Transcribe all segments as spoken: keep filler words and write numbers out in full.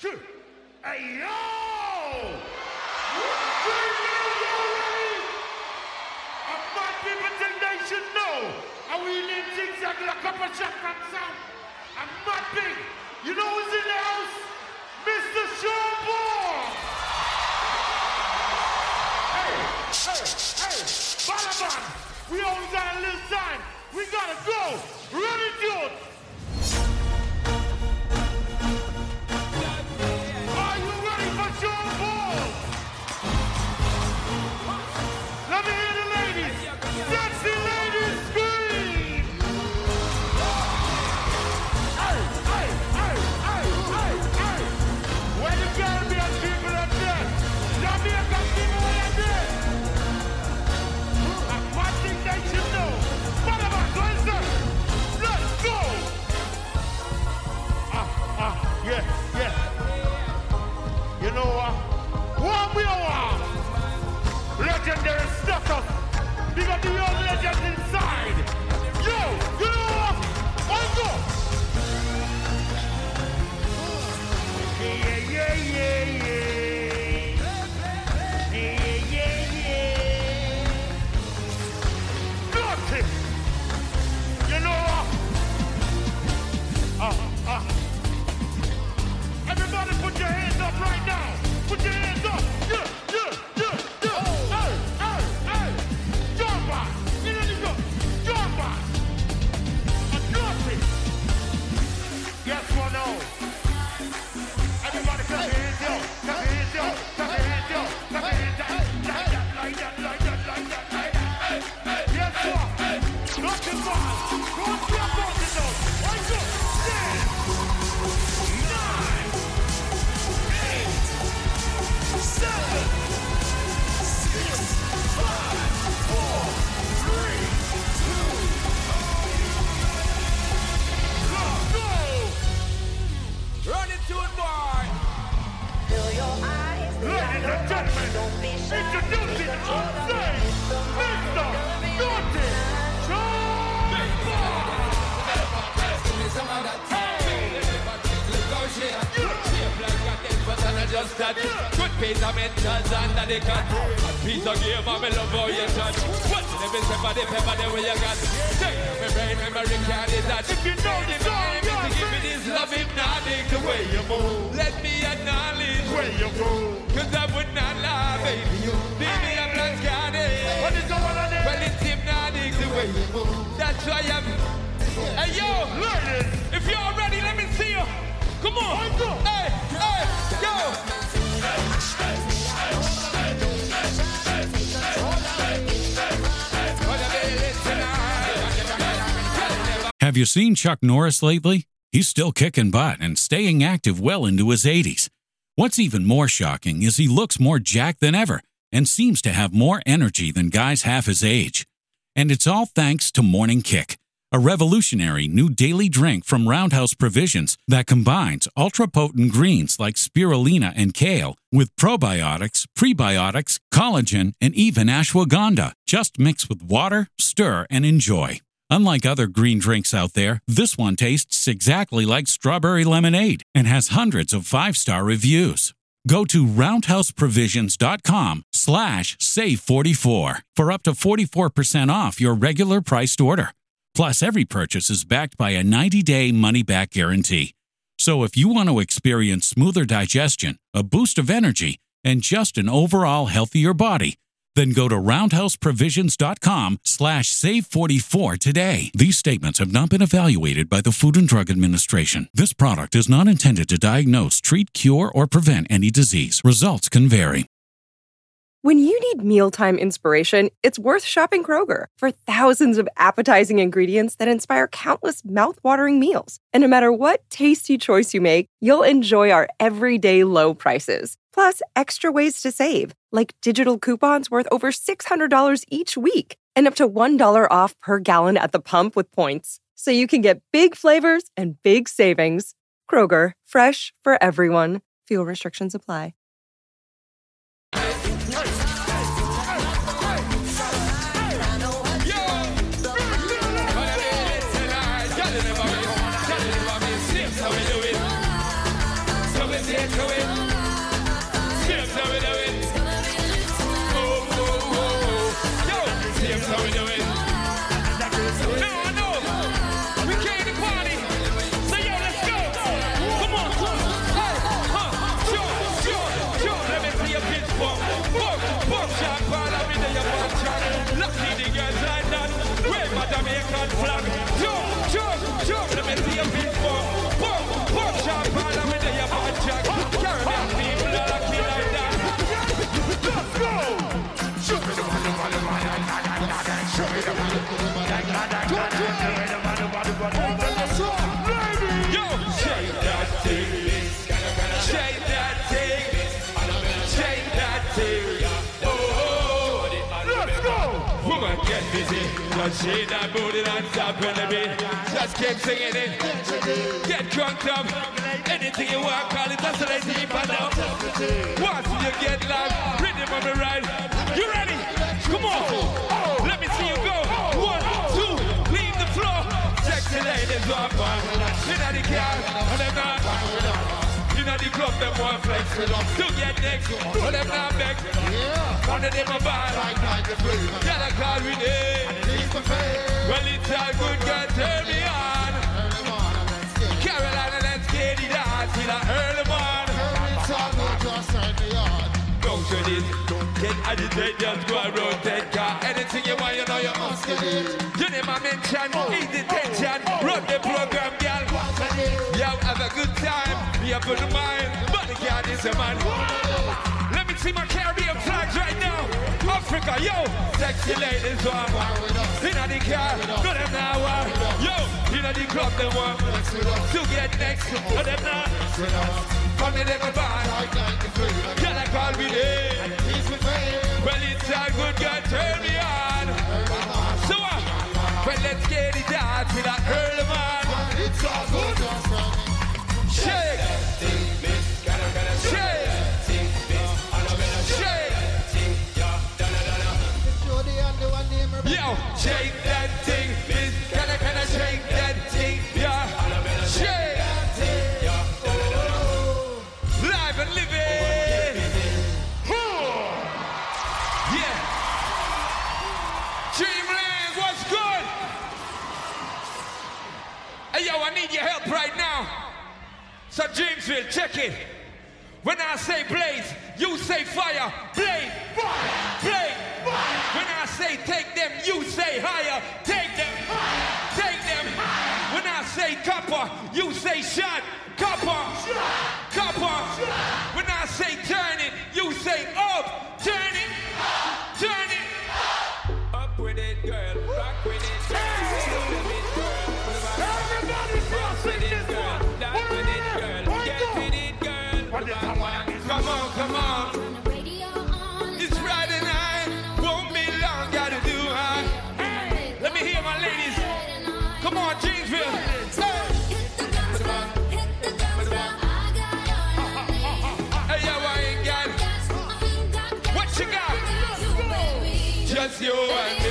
Hey, yo! My people think they should know. Are we in zigzag like a couple shot from sound? I'm not big. You know who's in the house? Mister Showboy! Hey, hey, hey, Balaban! We only got a little time. We gotta go. Run it, dude! Are you ready for Showboy? Let me hear the ladies. Sexy ladies scream! Hey, hey, hey, hey, hey, hey! Where the Caribbean people are dead? Jamaica people are dead! And one thing they should know. Balaban, where's that? Let's go! Ah, ah, yeah, yeah. You know what? What we are? Legendary status. Big up the young legends inside. Yo, you know what? Let's go. Yeah, yeah, yeah, yeah. Yeah, yeah, yeah. Dirty. You know what? Ah, ah. Everybody put your hands up right now. Put your hands up. Yeah, yeah, yeah, yeah. Hey, hey, hey. Jump on. You know you go. Jump on. A dirty. Yes or no? Everybody clap your hands, yo. Clap your hands, yo. Clap your hands, yo. Clap your hands, like that, like that, like that, like that, like that. Hey, hey. Yes, sir. Nothing bad. Don't be a button, though. Let's go. Ten. Nine. Eight. Seven. Six. Five. Four. Three. Two. Let's go. Run it to it, boy. Fill your eyes. Ladies and gentlemen, introducing on stage, Mister Dirty Just that good piece of mentals under the cut. A piece of game, I'm in love how you touch. What's the best of the pepper the way you got? Take my brain, memory can't detach. If you know the song, you to give me this love hypnotic. The way you move, let me acknowledge where you go. cause I would not lie, baby. You baby, I'm not scared. What is going on there? Well, it's hypnotic the way you move. That's why I'm. Hey, yo, Ladies, if you're ready, let me see you. Come on. Let's go. Hey, hey, yo. Have you seen Chuck Norris lately? He's still kicking butt and staying active well into his eighties. What's even more shocking is he looks more jacked than ever and seems to have more energy than guys half his age. And it's all thanks to Morning Kick, a revolutionary new daily drink from Roundhouse Provisions that combines ultra-potent greens like spirulina and kale with probiotics, prebiotics, collagen, and even ashwagandha. Just mix with water, stir, and enjoy. Unlike other green drinks out there, this one tastes exactly like strawberry lemonade and has hundreds of five-star reviews. Go to roundhouseprovisions.com slash save44 for up to forty-four percent off your regular priced order. Plus, every purchase is backed by a ninety-day money-back guarantee. So if you want to experience smoother digestion, a boost of energy, and just an overall healthier body, then go to roundhouseprovisions.com slash save44 today. These statements have not been evaluated by the Food and Drug Administration. This product is not intended to diagnose, treat, cure, or prevent any disease. Results can vary. When you need mealtime inspiration, it's worth shopping Kroger for thousands of appetizing ingredients that inspire countless mouth-watering meals. And no matter what tasty choice you make, you'll enjoy our everyday low prices. Plus, extra ways to save, like digital coupons worth over six hundred dollars each week and up to one dollar off per gallon at the pump with points. So you can get big flavors and big savings. Kroger, fresh for everyone. Fuel restrictions apply. Take Woman, get busy. Just shake that booty non-stop when the beat. Just keep singing it. Get crunked up. Anything you want, call it oscillating if I know. Once you get live, rhythm on the ride. You ready? Come on. Let me see you go. One, two, leave the floor. Sexy ladies want fun. You know the car, and they're not. You know the club, them want flex. To get next, but them not back. One of them a bad. Girl, I call with it. Well, it's all good, girl, turn me on. Carolina, let's get it on till I early morning. Don't you this, get agitated, just go and rotate, car. Anything you want, you know you must get it. You name a mention, easy tension, run the program, girl. You have a good time, be up in the mind, but the girl is a man. Let me see my Caribbean flags right now. Africa, yo, sexy ladies want. Inna the car, go them now. Yo, inna the club, them want. To get next, go them now. From the devil band, girl I call me there. Well, it's all good, girl, turn me on. So, uh, well, let's get it out till I early man. It's all good. Shake, shake. Yo, shake that thing, miss. Can I, can I shake that thing? Yeah, shake. Live and living. Yeah. Dreamland, what's good? Hey, yo, I need your help right now. So, Dreamsville, check it. When I say blaze, you say fire. Blaze, fire, blaze, fire. When I say take them, you say higher. Take them, take them. When I say copper, you say shot. Copper, copper. When I say turn it, you say up. Turn it, turn it. Up with it, girl. Rock with it, girl. Everybody sing this one. Down with it, girl. Get with it, girl. Come on, come on. It's Friday night. Won't be long, gotta do right. Let me hear my ladies. Come on, Janesville. Hey, yo, I ain't got it. What you got? Just you and me.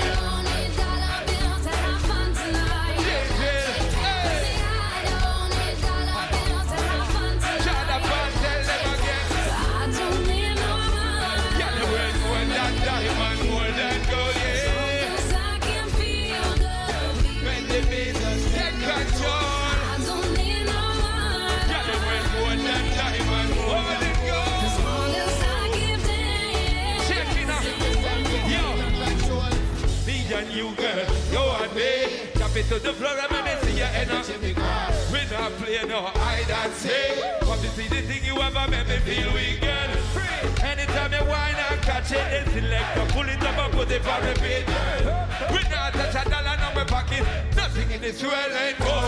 You girl, you and me. Tap it to the floor and let me see your energy. We not play no hide and seek. Come to see the thing you ever made me feel weak, girl. Anytime you whine and catch it, it's select. Pull it up and put it for repeat. We not touch a dollar in my pocket. Nothing in this world ain't gold.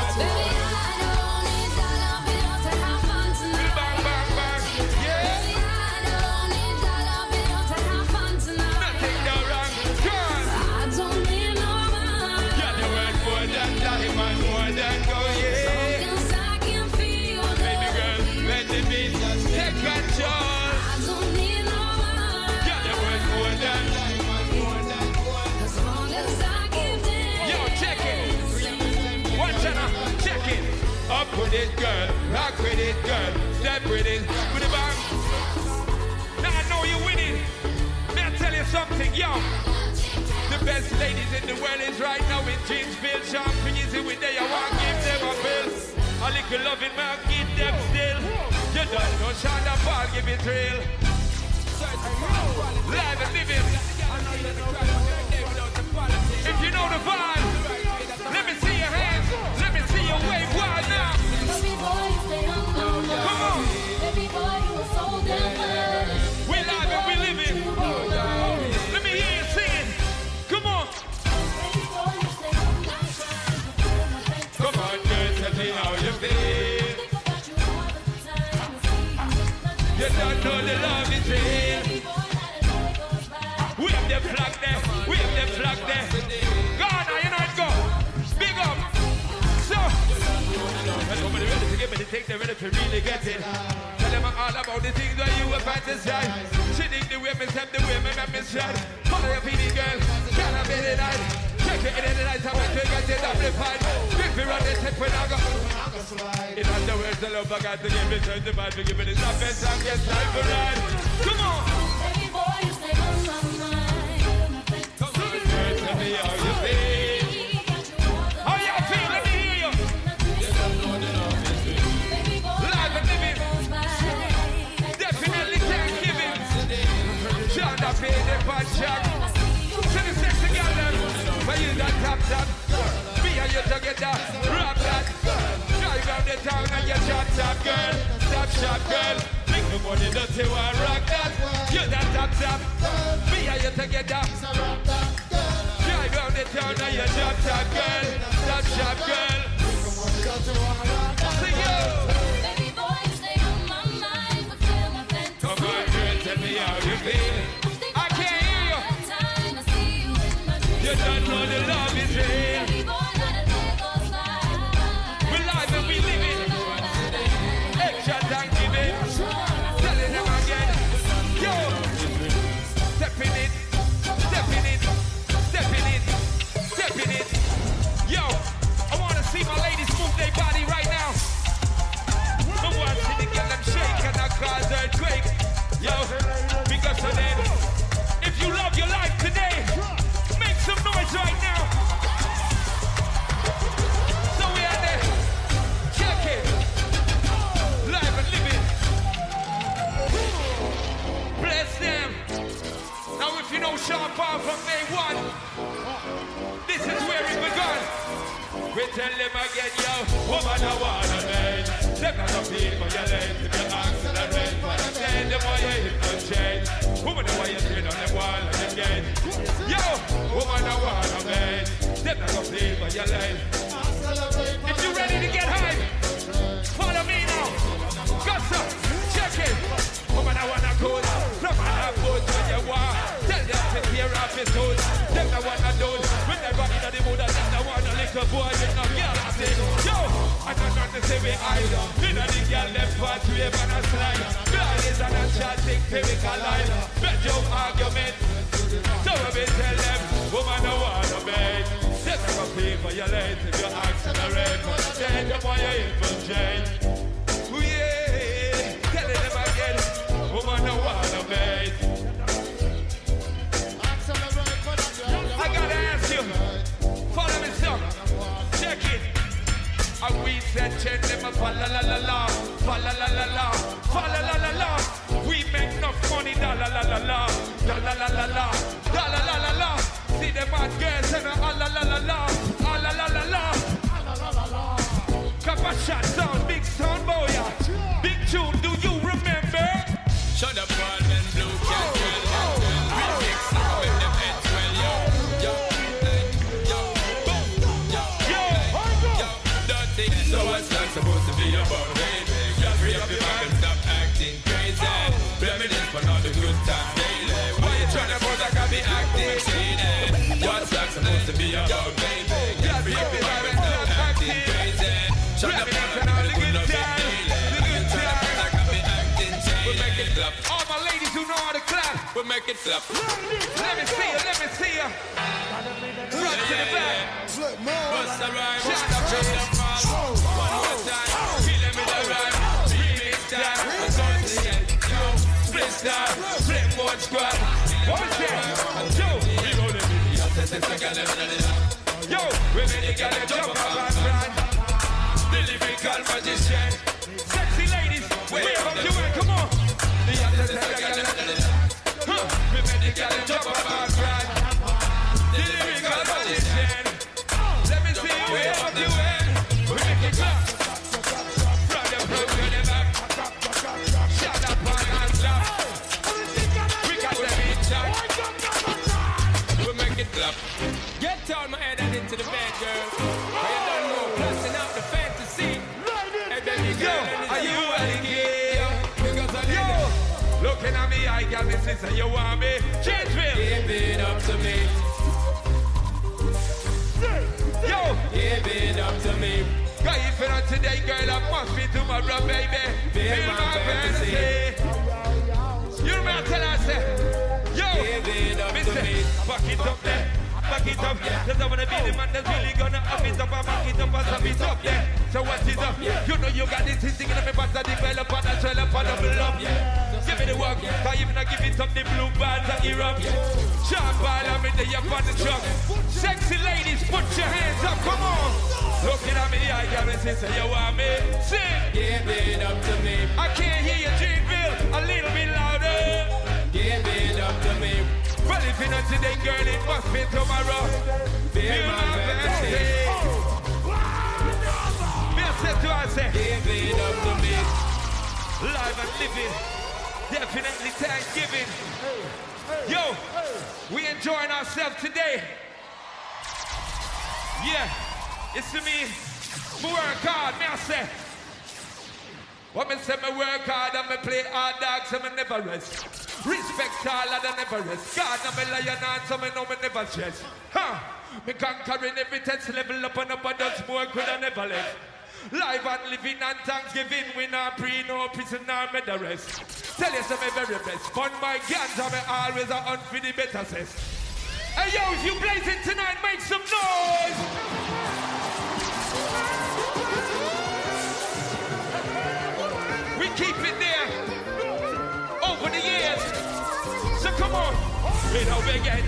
Up with it, girl. Rock with it, girl. Step with it. With the bang. Now I know you're winning. May I tell you something, yo? The best ladies in the world is right now in Janesville. Champagne easy with there. I want to give them a bill. A little loving, man, give them still. You don't know Shonda Paul, give it real. Live and living. If you know the vibe, let me see your hands. Let me see your wave wild now. Come on. We live and we living. Let me hear you singing. Come on. Come on, girl, tell me how you feel. You don't know the love. think they're ready to really get it. Tell them all about the things that you were fantasize. She think the women step the women and me stride. Follow your P D girl, can I be the night? Check it in the night, I'm going to get it amplified. If you run the tech when I go. In other words, the love I got to give it, turn the bad to give it, it's not best, I'm getting time for ride. Come on! Baby boy, you stay on my mind. Come on, girl, tell me how you feel. How you feel? Let me hear you. Live and living. Definitely can't give it. John, I pay the bad shot. To the sex together. But you that top top. Me and you together. Rock that. Drive down the town and you shot top girl. Top shot girl. Make the money dirty one. Rock that. You that top top. Me and you together. Drive down the town and you shot top girl. Top shot girl. Sing you. Baby boy, you stay on my mind. Fulfill my fantasy. Come on, girl, tell me how you feel. I can't hear you. Time I see you in my dreams. You don't know the love is real. Baby boy, not a day goes by. We live and we live it. Extra thank giving. Telling them again. Yo. Step in it. Step in it. Step in it. Step in it. Yo. I want to see my ladies move their body right now. I want to see the girl them shake and I cause earthquake. Yo. Because of them. If you love your life today, make some noise right now. So we are there. Check it. Live and living. Bless them. Now if you know Sean Paul from day one, this is where it begun. We tell them again, yo, woman I wanna make. Them not a people you late if you accelerate. But I tell them why you hit no change. Woman I want you turn on them wall and again. Yo, woman I wanna make. Them not a people you late. If you ready to get high, follow me now. Gossa, check it. Woman I wanna go. From an approach when you want. Tell them to tear off his toes. Them not wanna do. When they run into the mood, them not wanna little boy with no girl. I say, yo, I don't know to say we idle. You know the girl left part wave and a slide. God is an enchanting chemical line. Bedroom argument. So we tell them, woman I wanna make. Them not gonna pay for your late if you accelerate. But tell them why you infiltrate. Ooh yeah, telling them again, woman I wanna make. I gotta ask you, follow me some, check it. And we said check them a fa la la la la, fa la la la la, fa la la la la. We make enough money, da la la la la, da la la la la, da la la la la. See them hot girls and a la la la la, a la la la la. Couple shot sound, big sound boy, big tune. Do you remember? Shut up, all men blue cat girl, real mix with them heads well, yo, yo, yo, boom, yo, yo, yo, dirty. So what's that supposed to be about, baby? Just free up your mind and stop acting crazy. Reminisce for all the good times daily. Why you trying to pose like I be acting shady? What's that supposed to be about, baby? Just free up your mind and stop acting crazy. Shut up and all the good times. All my ladies who know how to clap, we'll make it clap. Let me see you, let me see you. Run to the back. Bust a rhyme, shut up, shut up, one more time. Kill them with a rhyme. Remix time, I'm going to the end. Yo, split style, flip board squad. What is that? Yo, we roll it. Yo, we made the girl jump up and run. The lyrical magician. Sexy ladies, wave up your way, come on. Huh. We made the girl jump up and run. The lyrical magician. Let me see you wave up your way. We make it clap. From the front to the back. Shut up and clap. We got the beat shot. We make it clap. Get all my head and into the bed, girl. I don't know, blasting out the fantasy. Hey, baby girl, are you ready? Because I yo, looking at me, I got this is you want me. Changeville, give it up to me. Yo, give it up to me. Cause if you're not today, girl, I must be tomorrow, baby. Feel my fantasy. You remember tell us, yo, mister, fuck it up there. Back it up, yeah. Cause I wanna be the man that's really gonna up it up and back it up and stop it up, yeah. So what is up? You know you got this thing in my pants that develop and I trail up and double up, yeah. Give me the work, cause even I give it up the blue bands and erupt. Sharp ball, I'm in the up on the truck. Sexy ladies, put your hands up, come on. Looking at me, I got me say, you want me? Sing! Give it up to me. I can't hear you, Dreamville, a little bit louder. Give it up to me. Well, if you're not today, girl, it must be tomorrow. Feel my fantasy. Me I said to her, I say, give it up to me. Live and living, definitely Thanksgiving. Yo, we enjoying ourselves today. Yeah, it's to me, me work hard, me I say. What me say, me work hard and me play hard dogs, so me never rest. Respect all and I never rest. God, I'm a lion and so me know me never stress. Huh? Me conquering every test, level up and up and done more could I never left. Live and living and Thanksgiving, we not pre, no prison, nor me the rest. Tell you some me very best. Fun my guns, I'm always a hunt for the better cess. Hey yo, if you blazing tonight, make some noise! We keep it there over the years. So come on, we don't begin.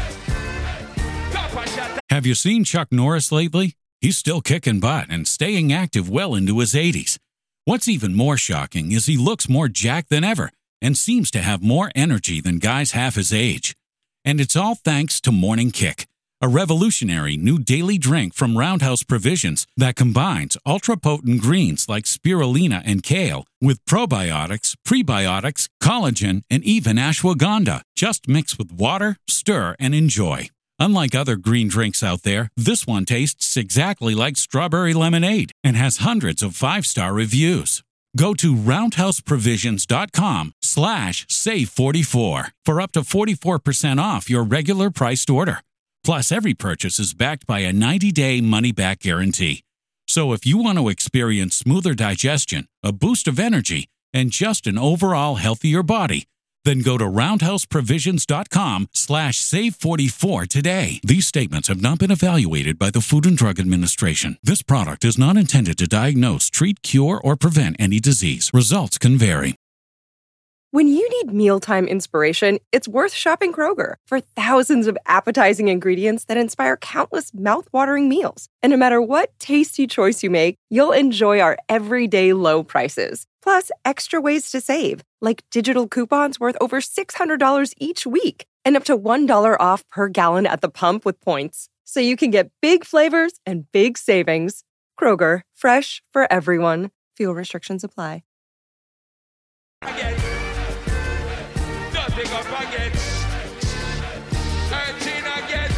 Have you seen Chuck Norris lately? He's still kicking butt and staying active well into his eighties. What's even more shocking is he looks more jacked than ever and seems to have more energy than guys half his age. And it's all thanks to Morning Kick, a revolutionary new daily drink from Roundhouse Provisions that combines ultra-potent greens like spirulina and kale with probiotics, prebiotics, collagen, and even ashwagandha. Just mix with water, stir, and enjoy. Unlike other green drinks out there, this one tastes exactly like strawberry lemonade and has hundreds of five-star reviews. Go to roundhouseprovisions.com slash save44 for up to forty-four percent off your regular priced order. Plus, every purchase is backed by a ninety-day money-back guarantee. So if you want to experience smoother digestion, a boost of energy, and just an overall healthier body, then go to roundhouseprovisions.com slash save44 today. These statements have not been evaluated by the Food and Drug Administration. This product is not intended to diagnose, treat, cure, or prevent any disease. Results can vary. When you need mealtime inspiration, it's worth shopping Kroger. For thousands of appetizing ingredients that inspire countless mouth-watering meals. And no matter what tasty choice you make, you'll enjoy our everyday low prices. Plus, extra ways to save, like digital coupons worth over six hundred dollars each week and up to one dollar off per gallon at the pump with points. So you can get big flavors and big savings. Kroger, fresh for everyone. Fuel restrictions apply. Again. Nothing up again. thirteen again.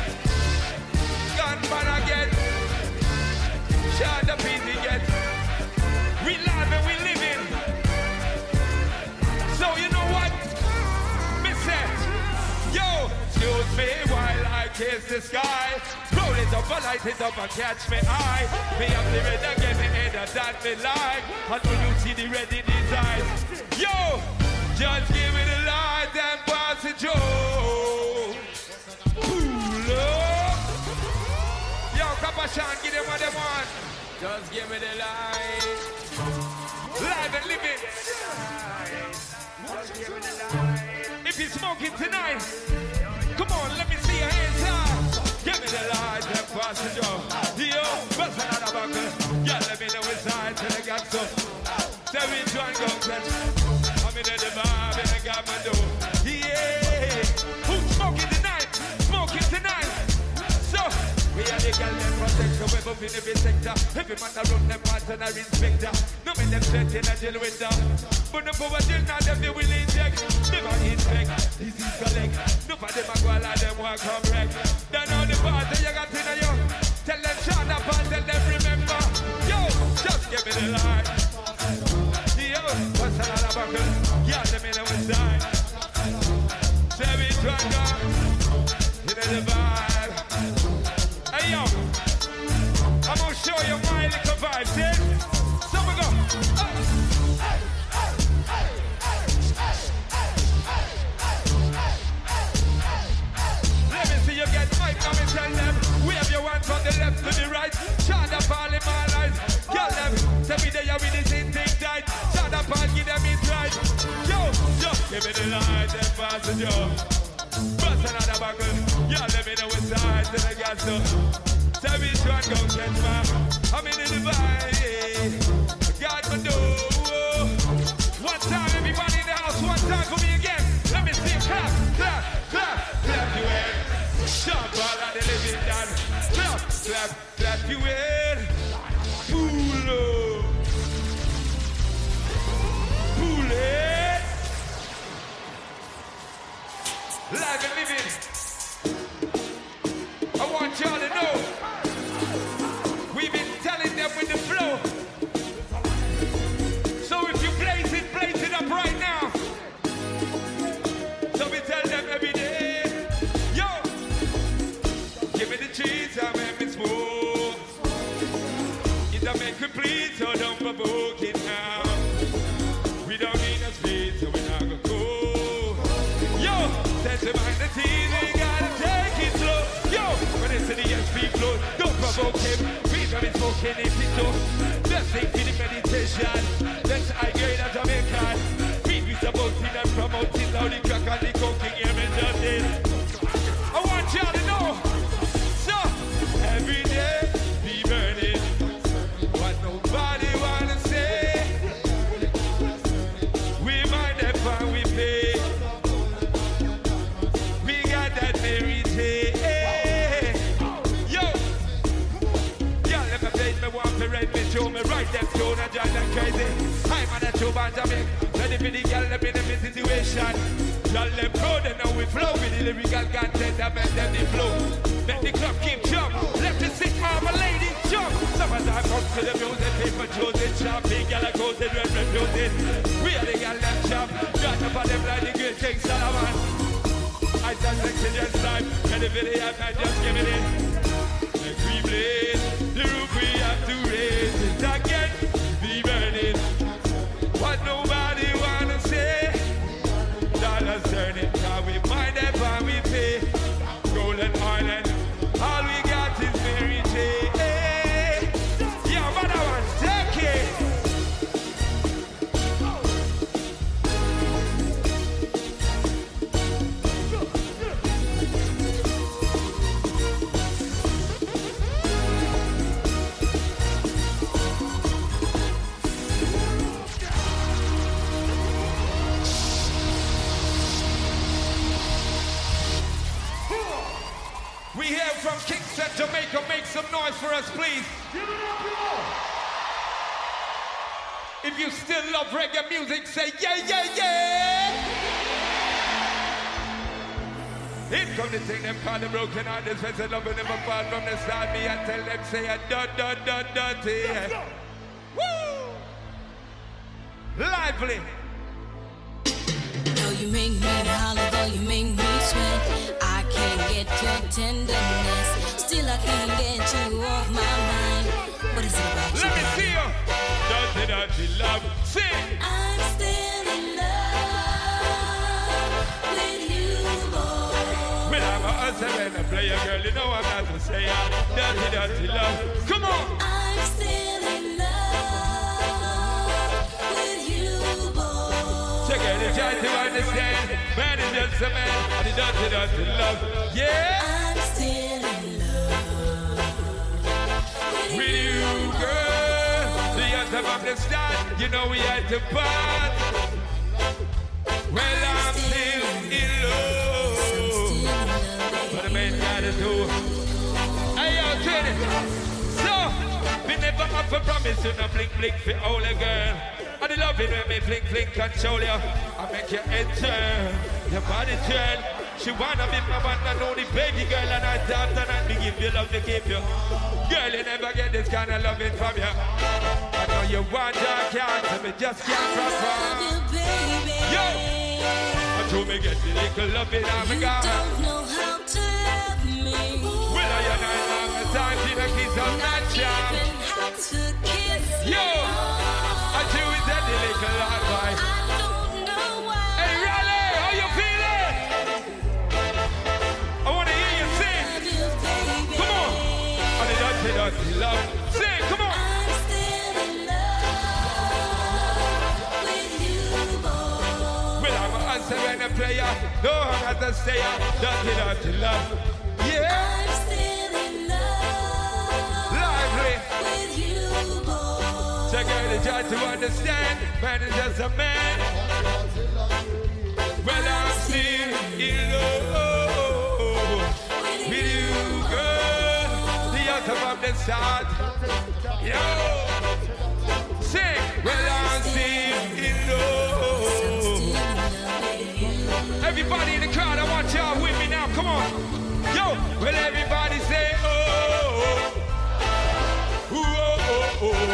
Gunman again. Shot the piece again. We live and we living. So you know what? Miss it. Yo, excuse me while I kiss the sky. Roll it up and light it up and catch me eye. Me up the red again, me head that me like. And when you see the red in his eyes. Yo, just give me the light and pass it, Joe. Pull up. Yo, Kapashan, give them what they want. Just give me the light. Live and living. Just give me the light. If you're smoking tonight, come on, let me see your hands up. Give me the light and pass it, Joe. Yo, bust another buckle. Yeah, let me know which side till I got so. Tell me to go catch. I'm in the vibe and I got my dough. Yeah. Who's smoking tonight? Smoking tonight. So, we are the girl that protect the web up in every sector. Every man that run them parts and I inspector. No man them set in a jail window. But no power jail now them they will inject. Never inspect, this is collect. No for them a go like them walk come wreck. Don't know the part that you got in a yo. Tell them shut up and tell them remember. Yo, just give me the light. Yo, what's another buckle? Yeah, let me know what's time. Say we drunk up. You know the vibe. Hey yo, I'm gonna show you my little light and passenger. Bust another buckle. Y'all let me know which side to the gas up. Tell me which one gon' catch my. I'm in the divide. God my door. One time, everybody in the house. One time for me again. Let me see. Clap, clap, clap, clap you in. Jump all of the living done. Clap, clap, clap you in. Pull up. Pull it. Live and living. I want y'all to know. We've been telling them with the flow. So if you blaze it, blaze it up right now. So we tell them every day. Yo, give me the cheese, I make me smoke. It don't make me bleed, so don't provoke it now. We don't need no speed, so we're not gonna go. Yo, set to mind the team, we gotta take it slow. Yo, when it's in the S P flow, don't provoke him. We don't be smoking if it don't. Just think for the meditation. Let's high grade as Jamaican. We be supporting and promoting loud the crack and the cooking here in justice. I want y'all to know. So, every day be burning. What nobody wanna say. We mind that fun we pay. We got that Mary J. Yo, y'all let me play me one for red me show me right them tune and John and crazy. I'm on a two band of me. Ready for the girl them in every situation. Y'all them pro they know we flow with the lyrical content that make them the flow. Make the club keep jump. Let the sick mama lady jump. Summertime comes to the music, people choosing chop. Big girl goes in red red music. We are the girl them chop. Got up on them like the great King Solomon. I just oxygen time. Ready for the app and just give it in. Make we blaze. The roof we have to raise it again. Be burning. What nobody wanna say. Dollars turning. Now we mind that while we pay. Golden Island. All we got is Mary J. Yeah, but I want to take it. We hear from Kingston, Jamaica. Make some noise for us, please. Give it up, y'all. If you still love reggae music, say yeah, yeah, yeah. Here come the thing them call the broken heart. This face of love will never fall from the start. Me and tell them say a dot, dot, dot, dot, yeah. Woo! Lively. Though you make me holler, though you make me sweat, I can't get your tenderness. Still I can't get you off my mind. What is it about you? Let me see you. Dirty, dirty love. Sing. I'm still in love with you, boy. When I'm a husband and I play a girl, you know I'm not to say it. Dirty, dirty love. Come on. I'm still in love with you, boy. Check it, you try to understand. Man is just a man, and he dirty, dirty love. Yeah. I'm still in love With you, girl. The anthem of the start, you know we had to part. Well, I'm still in love. What the man gotta do. Hey, yo, Trini. So, we never have a promise to no blink, blink for all the girl. And the love it when me fling, fling, control you. I make your head turn, your body turn. She wanna be my one and only baby girl, and I thought that me give you love to keep you. Girl, you never get this kind of loving from you. I know you want your can't, so me just can't perform. Yo, I told me get the little loving I'm You got. don't know how to love me. Well, I am not long a time to the kiss of that Not charm. even how to kiss Yo, me. I do it that the little love boy. I don't know why. Hey, Raleigh, how you feeling? I want to hear you sing. Love you, baby. Come on. And the dirty, dirty love. Sing, come on. I'm still in love with you, boy. Well, I'm a answer when I long as I stay out, dirty, dirty love. Yeah. I'm still in love Lively. with you, boy. So girl, you try to understand, man is just a man. Well, I'm still in love with you, girl. The autumn of the start. Yo. Sing. Well, I'm still in love. Everybody in the crowd, I want y'all with me now. Come on. Yo. Well, everybody say, oh. Oh, oh, oh, oh.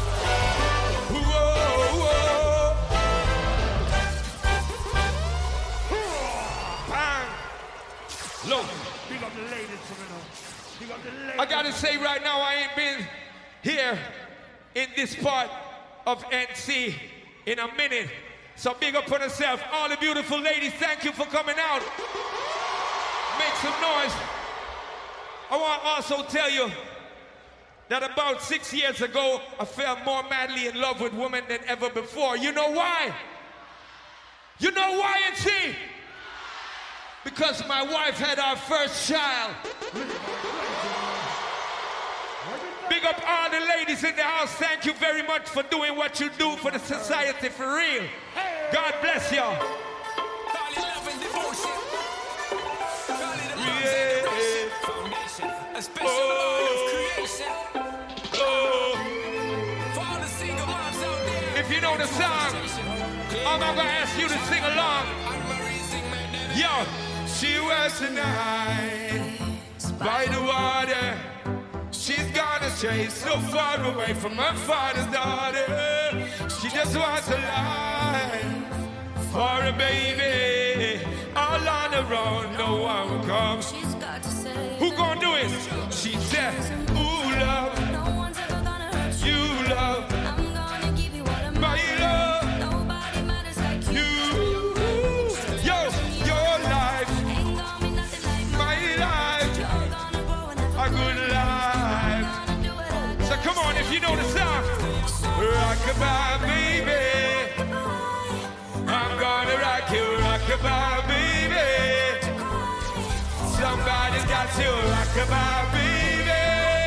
Look, Big up the ladies for me now. Big up the ladies. I gotta say right now, I ain't been here in this part of N C in a minute. So big up on yourself. All the beautiful ladies, thank you for coming out. Make some noise. I want to also tell you that about six years ago, I fell more madly in love with women than ever before. You know why? You know why, N C? Because my wife had our first child. Big up all the ladies in the house. Thank you very much for doing what you do for the society for real. God bless y'all. Yeah. Oh. Oh. If you know the song, I'm gonna ask you to sing along. Yo. She was tonight by the water. She's gone astray so far away from her father's daughter. She just wants a life for a baby. All on her own, no one will come. She's got to say, who gonna do it? She said, ooh, love, no one's ever gonna hurt you. you love, I'm gonna give you what I'm my love, nobody matters like you. you. Yo, your life, Ain't gonna be nothing like my life, you're gonna grow and have a good life. gonna do what I So come on, if you know the song. Rockabye, baby. I'm gonna rock you, rockabye, baby. Somebody's got to rockabye, baby.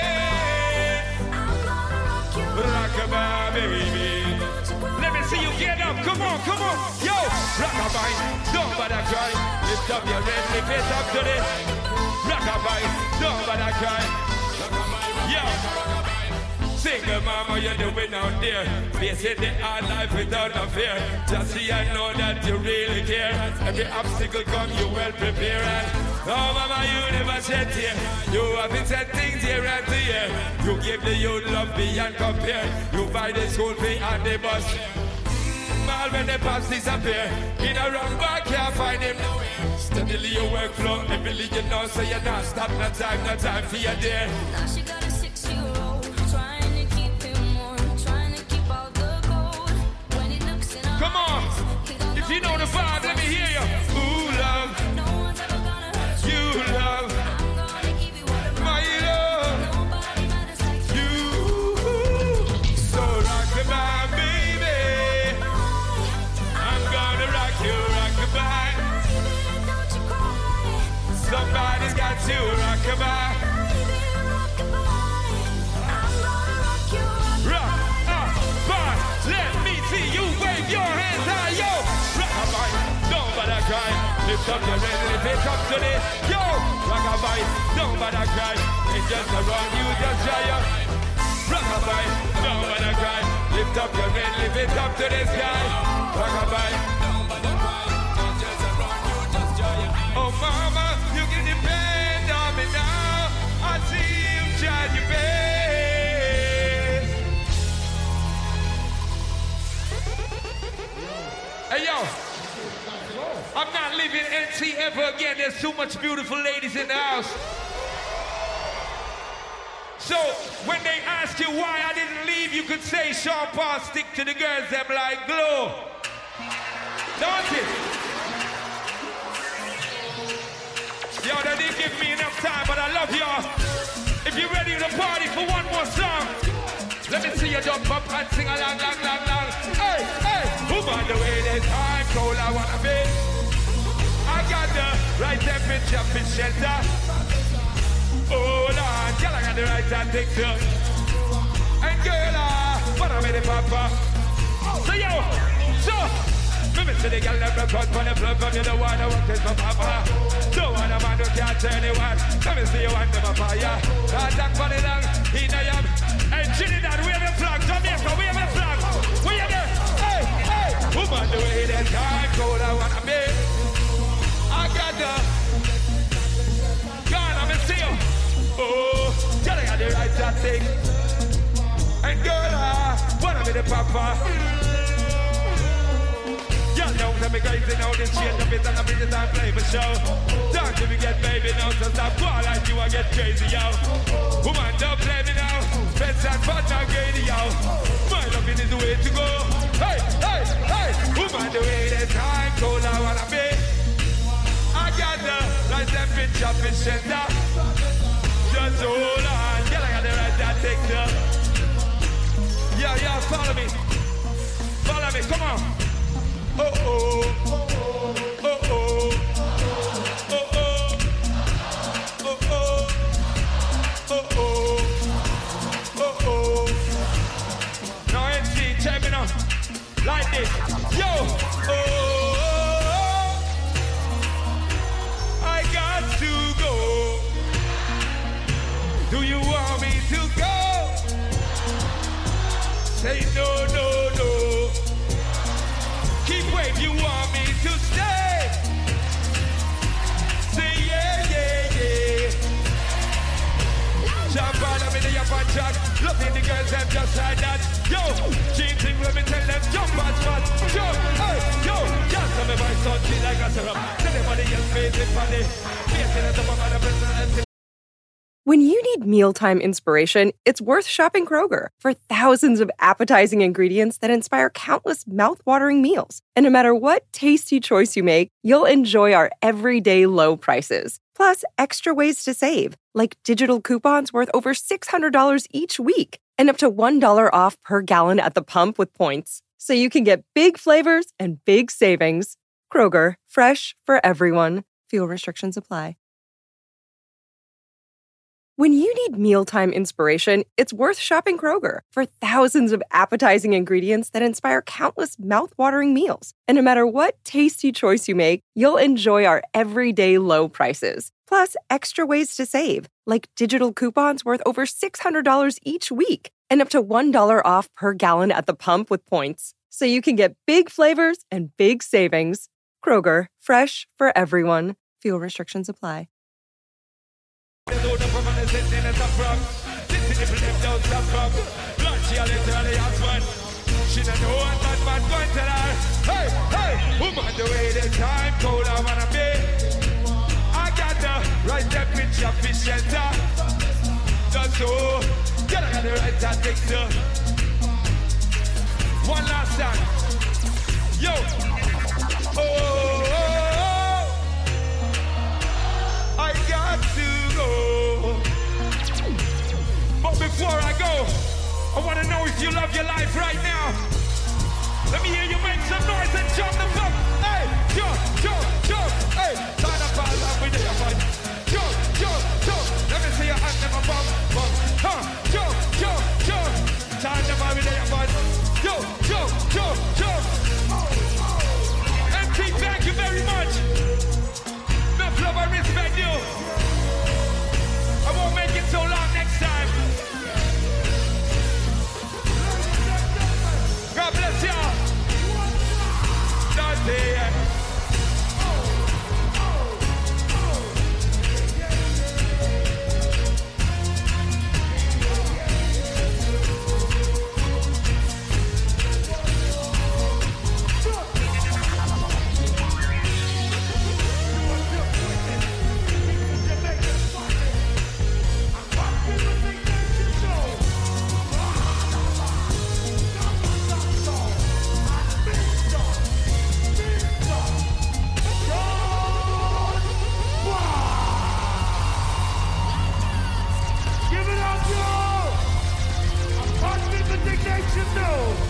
Rockabye, baby. Let me see you get up. Come on, come on. Yo, rockabye. Don't bother cry. Lift up your head, lift it up to this. Rockabye. Don't bother cry. Yo. Single mama, you're doing out there. Facing the hard life without no fear. Just see, I know that you really care. Every obstacle come, you well prepared. Oh mama, you never shed tear. You have been said things here and there. You give the youth love beyond compare. You buy the school fee and the bus. Mm, all when the pass disappear. In a wrong back, can't find him nowhere. Steadily your workflow, every you know, so you're not stop, no time, no time for your dear. Now she got a six-year-old, trying to keep him warm, trying to keep out the cold. When he looks in her Come on, eyes, he don't if you know the what vibe, let me hear you. Ooh, love, no one's ever gonna hurt you. you love, I'm gonna give you what I'm my love, nobody matters like you. you. So rockabye, baby. I'm gonna rock you, rockabye. Don't you cry, Somebody's got to rockabye. Rock, uh, bye. Let me see you wave your hands high, yo. Rockabye, don't bother cry. Lift up your head, lift it up to this. Yo, rockabye, don't bother cry. It's just around you, just giant. Rockabye, don't bother cry. Lift up your head, lift it up to the sky. Rockabye, don't bother cry. It's just around you, just giant. Oh mama, you can depend on me now. I see you trying your best. Hey yo, I'm not leaving N C ever again. There's too much beautiful ladies in the house. So when they ask you why I didn't leave, you could say Sean Paul stick to the girls them like glue. Don't it? Yo, they didn't give me enough time, but I love y'all. If you're ready to party for one more song, let me see you jump up and sing along, long, long, long. Hey, hey, move on the way this time cold I wanna be. I got the right temperature for shelter. Hold on, girl, I got the right tactics too. And girl, uh, what I'm in the papa. So yo, so women say the girl never cut for the blood from you. The one I want is my papa. Don't want a man who can't tell anyone. Come and see you want them a fire. Attack for the long, he know you. Hey, Trinidad, we have a flag. Jamaica, we have a flag. We have a, hey, hey. Woman, the way that time cold, I wanna be. I got the, God, I'm in seal. Oh, girl, I got the right tactic. And girl, I wanna be the papa. Y'all know that me crazy now, this shit up it and the bridges I play for show. Don't you get baby now, so stop fall like you and get crazy, yo. Woman, don't play me now. Fence and fun, not greedy, yo. My loving is the way to go. Hey, hey, hey. Woman, the way the time cold, I wanna be. I got the right temperature for shelter. Just hold on, girl, I got the right tactics. Yeah, yeah, follow me. Follow me, come on. Oh oh, oh oh, oh oh, oh oh, oh oh, oh oh. Now N C, check me now. Like this. Yo, oh, I got to go. Do you want me to go? Say no, no, no. Keep waiting, you want me to stay? Say yeah, yeah, yeah. Jump on them in the upper jack. Loving the girls, them just like that. Yo, jeans in, let me tell them, jump on spot. Jump, hey, yo, just tell me my son, she like a syrup. Tell everybody else, face it funny. Facing at the bottom of the president. When you need mealtime inspiration, it's worth shopping Kroger for thousands of appetizing ingredients that inspire countless mouth-watering meals. And no matter what tasty choice you make, you'll enjoy our everyday low prices. Plus, extra ways to save, like digital coupons worth over six hundred dollars each week and up to one dollar off per gallon at the pump with points. So you can get big flavors and big savings. Kroger, fresh for everyone. Fuel restrictions apply. When you need mealtime inspiration, it's worth shopping Kroger for thousands of appetizing ingredients that inspire countless mouth-watering meals. And no matter what tasty choice you make, you'll enjoy our everyday low prices. Plus, extra ways to save, like digital coupons worth over six hundred dollars each week and up to one dollar off per gallon at the pump with points. So you can get big flavors and big savings. Kroger, fresh for everyone. Fuel restrictions apply. She don't know what bad man going to her. Hey, hey, woman, the way the time cold, I wanna be. I got the right temperature for shelter. Just so, get I got the right tactics too. One last time. Yo. Oh, oh, oh. I got to go. But before I go, I want to know if you love your life right now. Let me hear you make some noise and jump the fuck. Hey, jump, jump, jump. Hey, sign up all up with your fight. Jump, jump, jump. Let me see your hand in my bum, bum. Huh, jump, jump, jump. Sign up all with your fight. Jump, jump, jump, jump. M T, thank you very much. Enough love, I respect you. I won't make it so long next time. God bless y'all. Not there. Give it up, yo! I'm part of the indignation, though!